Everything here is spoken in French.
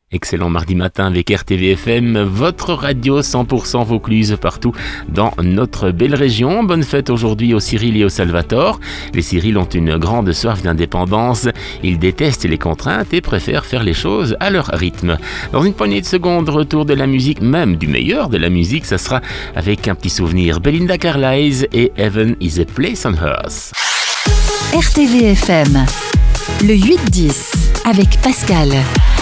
Excellent mardi matin avec RTVFM, votre radio 100% Vaucluse partout dans notre belle région. Bonne fête aujourd'hui aux Cyril et aux Salvatore. Les Cyril ont une grande soif d'indépendance. Ils détestent les contraintes et préfèrent faire les choses à leur rythme. Dans une poignée de secondes, retour de la musique, même du meilleur de la musique, ça sera avec un petit souvenir. Belinda Carlisle et Heaven is a Place on Earth. RTVFM, le 8-10 avec Pascal.